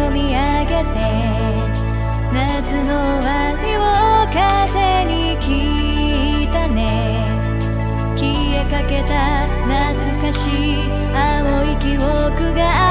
を見上げて夏の終わりを風に聞いたね。消えかけた懐かしい青い記憶が